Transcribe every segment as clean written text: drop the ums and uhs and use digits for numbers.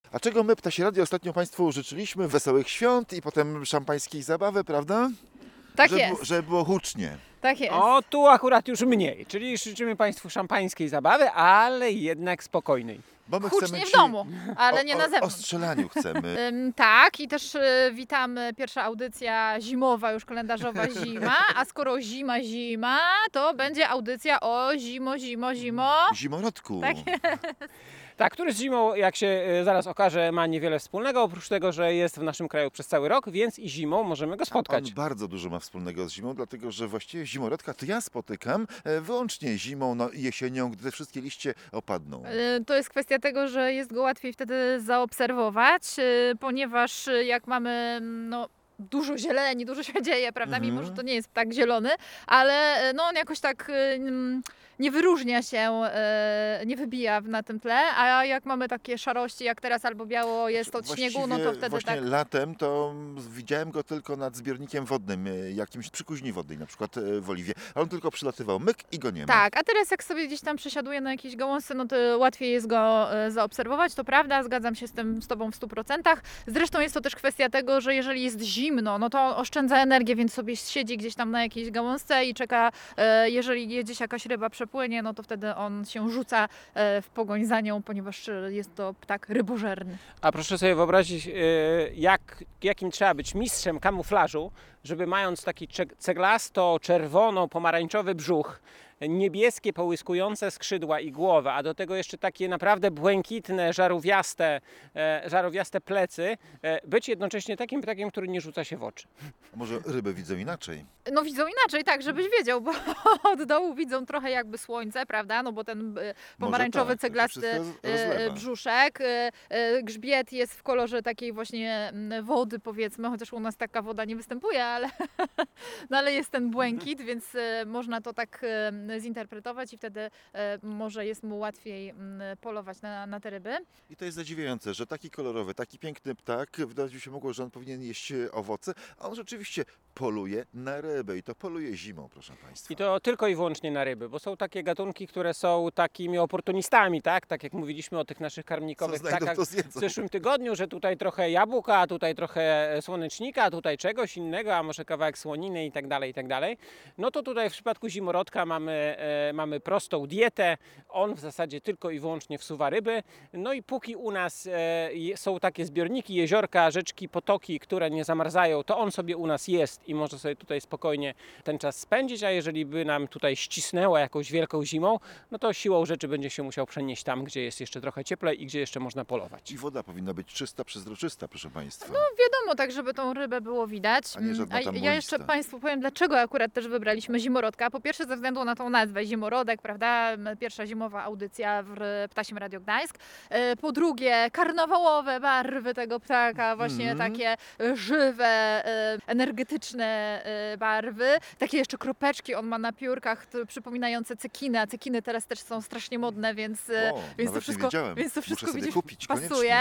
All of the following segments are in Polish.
A czego my, Ptasie Radio, ostatnio Państwu życzyliśmy? Wesołych świąt i potem szampańskiej zabawy, prawda? Tak żeby, jest, żeby było hucznie. tak jest. O, tu akurat już mniej, czyli życzymy Państwu szampańskiej zabawy, ale jednak spokojnej. Bo my Hucznie chcemy w domu, ale nie na O zewnątrz. strzelaniu chcemy. Tak, i też witamy, pierwsza audycja zimowa, już kalendarzowa zima, a skoro zima, to będzie audycja o zimo. Zimorodku. Tak. Tak, który z zimą, jak się zaraz okaże, ma niewiele wspólnego, oprócz tego, że jest w naszym kraju przez cały rok, więc i zimą możemy go spotkać. On bardzo dużo ma wspólnego z zimą, dlatego że właściwie zimorodka to ja spotykam wyłącznie zimą, no i jesienią, gdy te wszystkie liście opadną. To jest kwestia tego, że jest go łatwiej wtedy zaobserwować, ponieważ jak mamy dużo zieleni, dużo się dzieje, prawda, mimo że to nie jest tak zielony, ale on jakoś tak nie wyróżnia się, nie wybija na tym tle, a jak mamy takie szarości jak teraz albo biało jest od śniegu, no to wtedy właśnie tak. latem to widziałem go tylko nad zbiornikiem wodnym, jakimś przy Kuźni Wodnej, na przykład w Oliwie. Ale on tylko przylatywał myk i go nie ma. Tak, a teraz jak sobie gdzieś tam przesiaduje na jakieś gałązce, no to łatwiej jest go zaobserwować, to prawda, zgadzam się z Tobą w 100%. Zresztą jest to też kwestia tego, że jeżeli jest zimno, no to oszczędza energię, więc sobie siedzi gdzieś tam na jakiejś gałązce i czeka, jeżeli gdzieś jakaś ryba przepłynie, no to wtedy on się rzuca w pogoń za nią, ponieważ jest to ptak rybożerny. A proszę sobie wyobrazić, jakim trzeba być mistrzem kamuflażu, żeby mając taki ceglasto-czerwono-pomarańczowy brzuch, niebieskie połyskujące skrzydła i głowę, a do tego jeszcze takie naprawdę błękitne, żarowiaste plecy, być jednocześnie takim ptakiem, który nie rzuca się w oczy. A może ryby widzą inaczej? No widzą inaczej, tak, żebyś wiedział, bo od dołu widzą trochę jakby słońce, prawda, no bo ten pomarańczowy, tak, to się ceglasty wszystko rozlewa. brzuszek, grzbiet jest w kolorze takiej właśnie wody, powiedzmy, chociaż u nas taka woda nie występuje, ale, no ale jest ten błękit, więc można to tak zinterpretować i wtedy może jest mu łatwiej polować na te ryby. I to jest zadziwiające, że taki kolorowy, taki piękny ptak, wydawać by się mogło, że on powinien jeść owoce, a on rzeczywiście poluje na rybę i to poluje zimą, proszę Państwa. I to tylko i wyłącznie na ryby, bo są takie gatunki, które są takimi oportunistami, tak? Tak jak mówiliśmy o tych naszych Co karmnikowych znajdą, ptakach to w zjedzą. zeszłym tygodniu, że tutaj trochę jabłka, a tutaj trochę słonecznika, a tutaj czegoś innego, a może kawałek słoniny i tak dalej, i tak dalej. No to tutaj w przypadku zimorodka mamy prostą dietę, on w zasadzie tylko i wyłącznie wsuwa ryby. No i póki u nas są takie zbiorniki, jeziorka, rzeczki, potoki, które nie zamarzają, to on sobie u nas jest i może sobie tutaj spokojnie ten czas spędzić, a jeżeli by nam tutaj ścisnęło jakąś wielką zimą, no to siłą rzeczy będzie się musiał przenieść tam, gdzie jest jeszcze trochę cieplej i gdzie jeszcze można polować. I woda powinna być czysta, przezroczysta, proszę Państwa. Wiadomo, tak żeby tą rybę było widać. A nie żadna tam ja jeszcze mglista. Państwu powiem, dlaczego akurat też wybraliśmy zimorodka. Po pierwsze ze względu na tą nazwę, zimorodek, prawda? Pierwsza zimowa audycja w Ptasim Radio Gdańsk. Po drugie, karnawałowe barwy tego ptaka, właśnie takie żywe, energetyczne barwy. Takie jeszcze kropeczki on ma na piórkach przypominające cekiny, a cekiny teraz też są strasznie modne, więc Nawet to nie wszystko, wiedziałem. więc to Muszę wszystko sobie widzisz, kupić pasuje.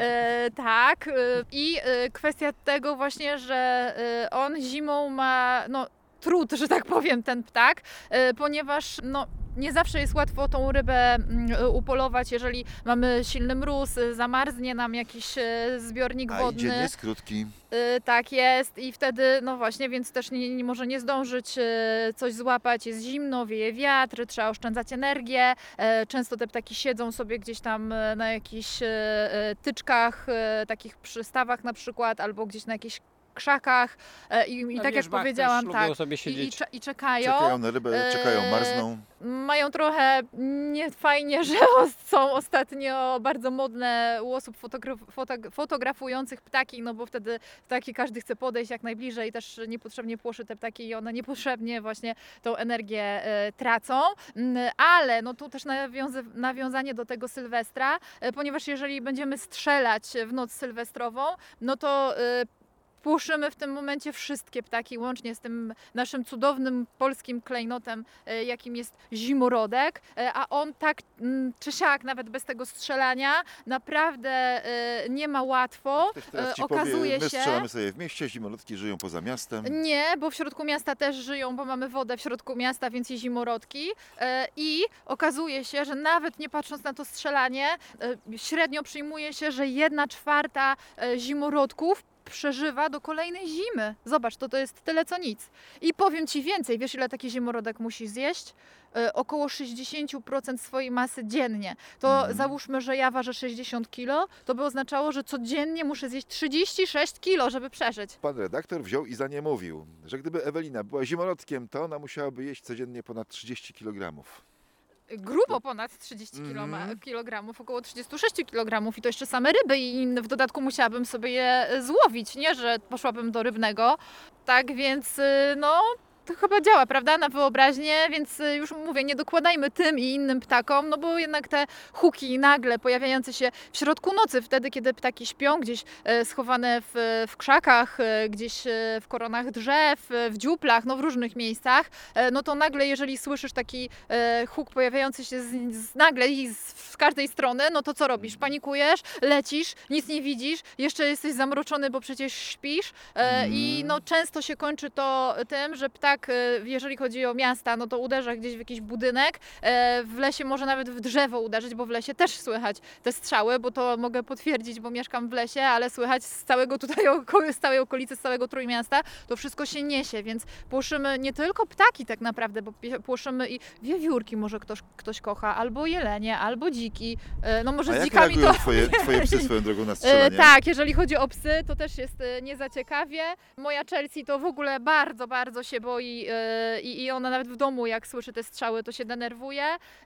Tak. I kwestia tego właśnie, że on zimą ma trud, że tak powiem, ten ptak, ponieważ nie zawsze jest łatwo tą rybę upolować, jeżeli mamy silny mróz, zamarznie nam jakiś zbiornik A i wodny. dzień jest krótki. Tak jest i wtedy, no właśnie, więc też może nie zdążyć coś złapać, jest zimno, wieje wiatr, trzeba oszczędzać energię. Często te ptaki siedzą sobie gdzieś tam na jakichś tyczkach, takich przystawach na przykład, albo gdzieś na jakichś krzakach i Na tak jak wierzbach powiedziałam, też tak, lubią sobie siedzieć. i czekają. Czekają na rybę, czekają, marzną. Mają trochę niefajnie, że są ostatnio bardzo modne u osób fotografujących ptaki, no bo wtedy ptaki każdy chce podejść jak najbliżej, też niepotrzebnie płoszy te ptaki i one niepotrzebnie właśnie tą energię tracą, ale no tu też nawiązanie do tego Sylwestra, ponieważ jeżeli będziemy strzelać w noc sylwestrową, no to płoszymy w tym momencie wszystkie ptaki, łącznie z tym naszym cudownym polskim klejnotem, jakim jest zimorodek, a on tak czy siak, nawet bez tego strzelania, naprawdę nie ma łatwo. Ktoś teraz ci Okazuje powie, my się... strzelamy sobie w mieście, zimolotki żyją poza miastem. Nie, bo w środku miasta też żyją, bo mamy wodę w środku miasta, więc i zimorodki. I okazuje się, że nawet nie patrząc na to strzelanie, średnio przyjmuje się, że 1/4 zimorodków przeżywa do kolejnej zimy. Zobacz, to jest tyle co nic. I powiem Ci więcej, wiesz ile taki zimorodek musi zjeść? Około 60% swojej masy dziennie. To załóżmy, że ja ważę 60 kg, to by oznaczało, że codziennie muszę zjeść 36 kg, żeby przeżyć. Pan redaktor wziął i zaniemówił, że gdyby Ewelina była zimorodkiem, to ona musiałaby jeść codziennie ponad 30 kg. Grubo ponad 30 kg, około 36 kg i to jeszcze same ryby i w dodatku musiałabym sobie je złowić, nie, że poszłabym do rybnego. Tak więc no to chyba działa, prawda, na wyobraźnię, więc już mówię, nie dokładajmy tym i innym ptakom, no bo jednak te huki nagle pojawiające się w środku nocy, wtedy kiedy ptaki śpią, gdzieś schowane w krzakach, gdzieś w koronach drzew, w dziuplach, no w różnych miejscach, no to nagle jeżeli słyszysz taki huk pojawiający się nagle i z każdej strony, no to co robisz? Panikujesz, lecisz, nic nie widzisz, jeszcze jesteś zamroczony, bo przecież śpisz i no często się kończy to tym, że ptak, jeżeli chodzi o miasta, no to uderza gdzieś w jakiś budynek, w lesie może nawet w drzewo uderzyć, bo w lesie też słychać te strzały, bo to mogę potwierdzić, bo mieszkam w lesie, ale słychać z całego tutaj, z całej okolicy, z całego Trójmiasta, to wszystko się niesie, więc płoszymy nie tylko ptaki tak naprawdę, bo płoszymy i wiewiórki może ktoś kocha, albo jelenie, albo dziki, no może A z jak dzikami reagują to... twoje psy swoją drogą na strzelanie? Tak, jeżeli chodzi o psy, to też jest nie za ciekawie. Moja Chelsea to w ogóle bardzo, bardzo się boi i ona nawet w domu, jak słyszy te strzały, to się denerwuje.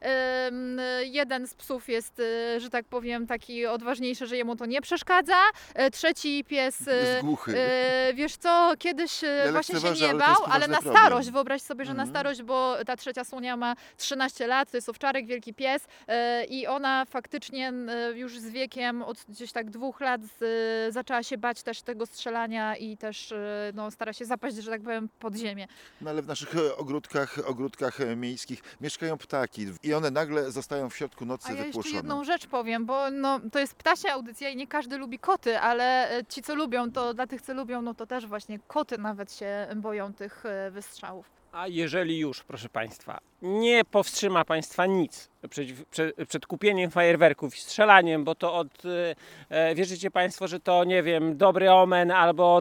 Jeden z psów jest, że tak powiem, taki odważniejszy, że jemu to nie przeszkadza. Trzeci pies, Jest głuchy. wiesz co, kiedyś właśnie się lekceważę, nie ale to jest bał, ale na poważny starość, problem. wyobraź sobie, że na starość, bo ta trzecia Słonia ma 13 lat, to jest owczarek, wielki pies i ona faktycznie już z wiekiem, od gdzieś tak 2 lat zaczęła się bać też tego strzelania i też no, stara się zapaść, że tak powiem, pod ziemię. No ale w naszych ogródkach miejskich mieszkają ptaki i one nagle zostają w środku nocy A ja jeszcze wypłoszone. jedną rzecz powiem, bo no, to jest ptasia audycja i nie każdy lubi koty, ale ci co lubią, to dla tych co lubią, no to też właśnie koty nawet się boją tych wystrzałów. A jeżeli już, proszę Państwa, nie powstrzyma Państwa nic przed kupieniem fajerwerków i strzelaniem, bo to wierzycie Państwo, że to, nie wiem, dobry omen albo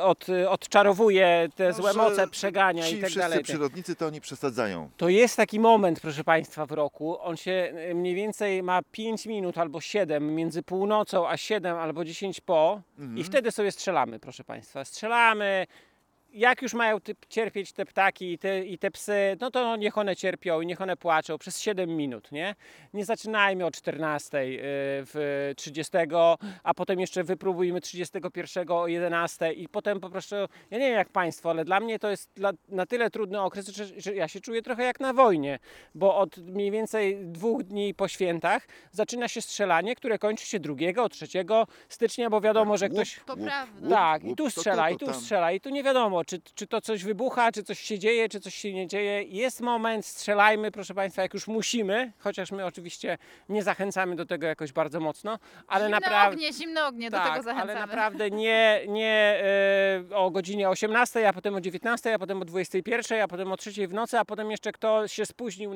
odczarowuje te złe że moce, przegania i Ci tak wszyscy dalej. przyrodnicy to oni przesadzają. To jest taki moment, proszę Państwa, w roku. On się mniej więcej ma 5 minut albo 7 między północą a 7 albo 10 po i wtedy sobie strzelamy, proszę Państwa. Strzelamy. Jak już mają cierpieć te ptaki i te psy, no to niech one cierpią i niech one płaczą przez 7 minut, nie? Nie zaczynajmy o 14 w 30, a potem jeszcze wypróbujmy 31 o 11 i potem po prostu, ja nie wiem jak Państwo, ale dla mnie to jest na tyle trudny okres, że ja się czuję trochę jak na wojnie, bo od mniej więcej 2 dni po świętach zaczyna się strzelanie, które kończy się 2, 3 stycznia, bo wiadomo, że ktoś... To prawda. Tak, i łup, tu to strzela, i tu tam. strzela, i tu nie wiadomo, czy to coś wybucha, czy coś się dzieje, czy coś się nie dzieje. Jest moment, strzelajmy, proszę Państwa, jak już musimy, chociaż my oczywiście nie zachęcamy do tego jakoś bardzo mocno, ale naprawdę... Zimne ognie, do Tak, tego zachęcamy. ale naprawdę nie o godzinie 18, a potem o 19, a potem o 21, a potem o 3 w nocy, a potem jeszcze kto się spóźnił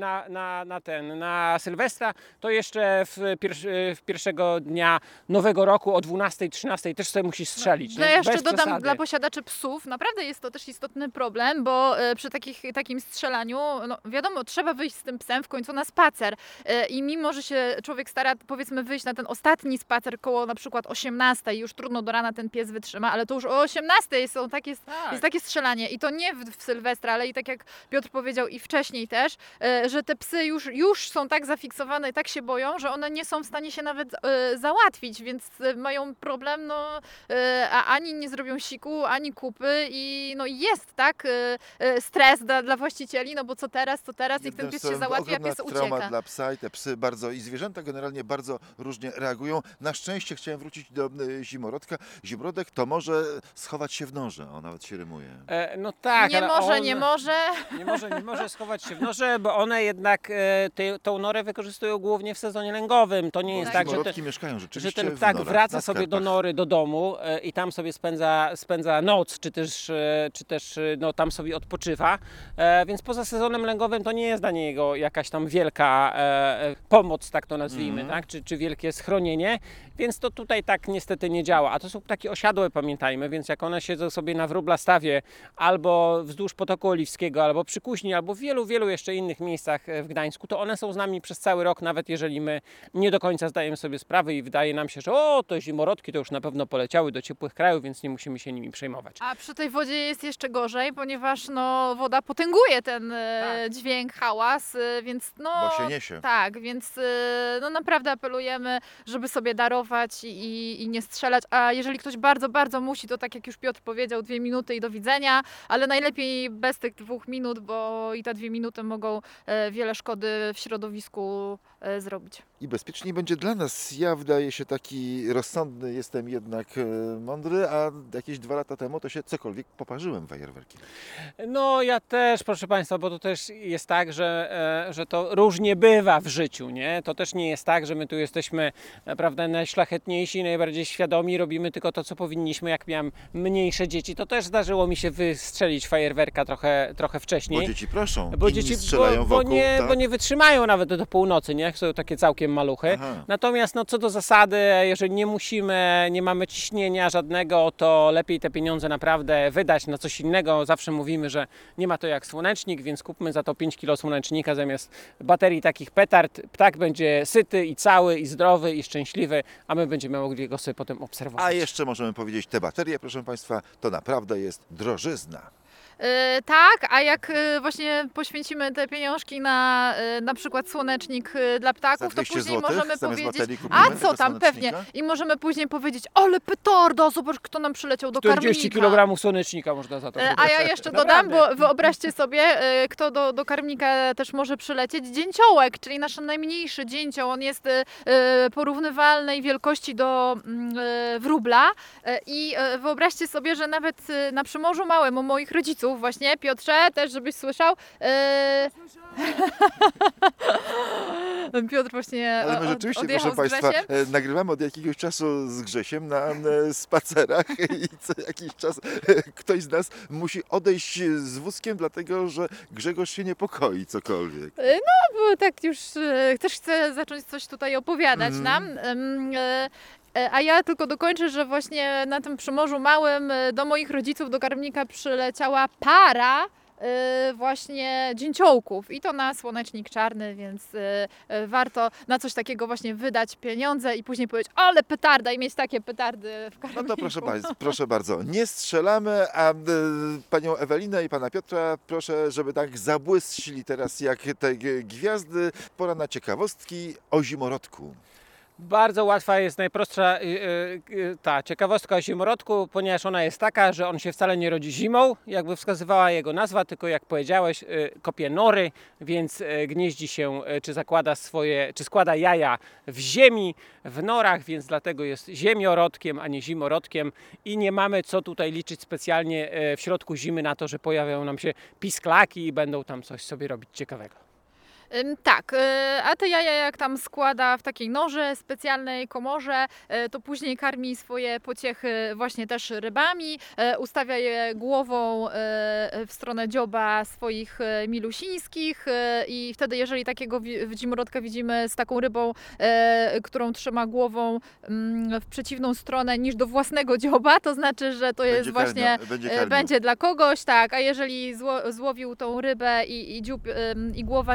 na Sylwestra, to jeszcze w pierwszego dnia Nowego Roku o 12, 13 też sobie musi strzelić. Ja nie? jeszcze Bez dodam, przesady. dla posiadaczy psów, naprawdę jest to też istotny problem, bo przy takim strzelaniu, no wiadomo, trzeba wyjść z tym psem w końcu na spacer i mimo, że się człowiek stara, powiedzmy, wyjść na ten ostatni spacer koło na przykład 18 i już trudno do rana ten pies wytrzyma, ale to już o 18 jest takie strzelanie i to nie w Sylwestra, ale i tak jak Piotr powiedział i wcześniej też, że te psy już są tak zafiksowane i tak się boją, że one nie są w stanie się nawet załatwić, więc mają problem, no a ani nie zrobią siku, ani kupy i jest, tak, stres dla właścicieli, no bo co teraz, niech ten pies się załatwi, a ogromna pies trauma ucieka. dla psa i te psy bardzo, i zwierzęta generalnie bardzo różnie reagują. Na szczęście chciałem wrócić do zimorodka. Zimorodek to może schować się w norze, on nawet się rymuje. No tak, Nie ale może, on nie może. nie może schować się w norze, bo one jednak tą norę wykorzystują głównie w sezonie lęgowym. To nie jest tak, że Zimorodki mieszkają że rzeczywiście ten w ptak norach, wraca na sobie do skarpach. nory, do domu i tam sobie spędza noc, czy też no, tam sobie odpoczywa. Więc poza sezonem lęgowym to nie jest dla niego jakaś tam wielka pomoc, tak to nazwijmy, tak? Czy wielkie schronienie. Więc to tutaj tak niestety nie działa. A to są ptaki osiadłe, pamiętajmy, więc jak one siedzą sobie na Wróblastawie albo wzdłuż Potoku Oliwskiego, albo przy Kuźni, albo w wielu jeszcze innych miejscach w Gdańsku, to one są z nami przez cały rok, nawet jeżeli my nie do końca zdajemy sobie sprawę i wydaje nam się, że to zimorodki to już na pewno poleciały do ciepłych krajów, więc nie musimy się nimi przejmować. A przy tej wodzie jest jeszcze gorzej, ponieważ no, woda potęguje ten dźwięk, hałas, więc no... Bo się niesie. Tak, więc no naprawdę apelujemy, żeby sobie darować i nie strzelać, a jeżeli ktoś bardzo musi, to tak jak już Piotr powiedział, 2 minuty i do widzenia, ale najlepiej bez tych 2 minut, bo i te 2 minuty mogą wiele szkody w środowisku zrobić. I bezpieczniej będzie dla nas. Ja wydaje się taki rozsądny, jestem jednak mądry, a jakieś 2 lata temu to się cokolwiek poparzyłem fajerwerkiem. No ja też, proszę Państwa, bo to też jest tak, że to różnie bywa w życiu, nie? To też nie jest tak, że my tu jesteśmy, prawda, najszlachetniejsi, najbardziej świadomi, robimy tylko to, co powinniśmy. Jak miałem mniejsze dzieci, to też zdarzyło mi się wystrzelić fajerwerka trochę wcześniej. Bo dzieci proszą, Bo inni dzieci strzelają wokół. tak? bo nie wytrzymają nawet do północy, nie? Są takie całkiem maluchy. Aha. Natomiast no, co do zasady, jeżeli nie musimy, nie mamy ciśnienia żadnego, to lepiej te pieniądze naprawdę wydać na coś innego. Zawsze mówimy, że nie ma to jak słonecznik, więc kupmy za to 5 kg słonecznika zamiast baterii takich petard. Ptak będzie syty i cały, i zdrowy, i szczęśliwy, a my będziemy mogli go sobie potem obserwować. A jeszcze możemy powiedzieć, te baterie, proszę Państwa, to naprawdę jest drożyzna. Tak, a jak właśnie poświęcimy te pieniążki na przykład słonecznik dla Za ptaków, to 200 później złotych możemy zamiast powiedzieć, baterii kupimy a co tego tam, pewnie, słonecznika? i możemy później powiedzieć, ale petarda, zobacz kto nam przyleciał do 40 karmnika. kg słonecznika można za to A ja jeszcze dodam, Naprawdę. bo wyobraźcie sobie, kto do karmnika też może przylecieć, dzięciołek, czyli nasz najmniejszy dzięcioł. On jest porównywalnej wielkości do wróbla i wyobraźcie sobie, że nawet na Przymorzu Małym u moich rodziców właśnie, Piotrze, też żebyś słyszał, Piotr właśnie Ale my rzeczywiście, odjechał proszę z Państwa, Grzesiem. nagrywamy od jakiegoś czasu z Grzesiem na spacerach i co jakiś czas ktoś z nas musi odejść z wózkiem, dlatego że Grzegorz się niepokoi cokolwiek. Bo tak już też chcę zacząć coś tutaj opowiadać nam. A ja tylko dokończę, że właśnie na tym Przymorzu Małym do moich rodziców do karmnika przyleciała para właśnie dzięciołków i to na słonecznik czarny, więc warto na coś takiego właśnie wydać pieniądze i później powiedzieć, ale petarda i mieć takie petardy w karmniku. No to proszę bardzo, nie strzelamy, a panią Ewelinę i pana Piotra proszę, żeby tak zabłyszli teraz jak te gwiazdy. Pora na ciekawostki o zimorodku. Bardzo łatwa jest najprostsza ta ciekawostka o zimorodku, ponieważ ona jest taka, że on się wcale nie rodzi zimą, jakby wskazywała jego nazwa, tylko jak powiedziałeś, kopie nory, więc gnieździ się, czy składa jaja w ziemi, w norach, więc dlatego jest ziemiorodkiem, a nie zimorodkiem i nie mamy co tutaj liczyć specjalnie w środku zimy na to, że pojawią nam się pisklaki i będą tam coś sobie robić ciekawego. Tak, a te jaja jak tam składa w takiej norze, specjalnej komorze, to później karmi swoje pociechy właśnie też rybami, ustawia je głową w stronę dzioba swoich milusińskich i wtedy jeżeli takiego zimorodka widzimy z taką rybą, którą trzyma głową w przeciwną stronę niż do własnego dzioba, to znaczy, że to jest właśnie będzie dla kogoś, tak, a jeżeli złowił tą rybę i dziób i głowa ryby jest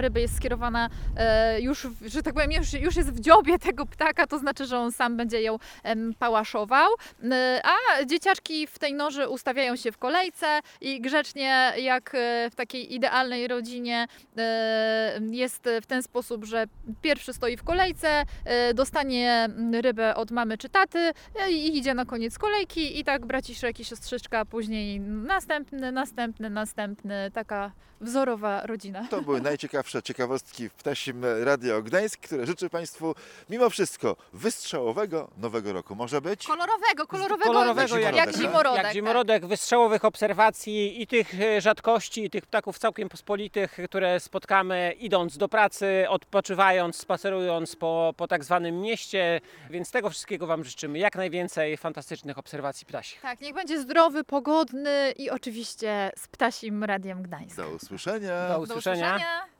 skierowana już, że tak powiem, już jest w dziobie tego ptaka, to znaczy, że on sam będzie ją pałaszował. A dzieciaczki w tej noży ustawiają się w kolejce i grzecznie, jak w takiej idealnej rodzinie, jest w ten sposób, że pierwszy stoi w kolejce, dostanie rybę od mamy czy taty i idzie na koniec kolejki i tak braciszek i siostrzyczka, później następny, taka wzorowa rodzina. To były najciekawsze ciekawostki w Ptasim Radio Gdańsk, które życzę Państwu mimo wszystko wystrzałowego nowego roku. Może być? Kolorowego jak jak zimorodek. Jak zimorodek, wystrzałowych obserwacji i tych rzadkości, i tych ptaków całkiem pospolitych, które spotkamy idąc do pracy, odpoczywając, spacerując po tak zwanym mieście. Więc tego wszystkiego Wam życzymy. Jak najwięcej fantastycznych obserwacji ptasich. Tak, niech będzie zdrowy, pogodny i oczywiście z Ptasim Radiem Gdańsk. Do usłyszenia. Do usłyszenia.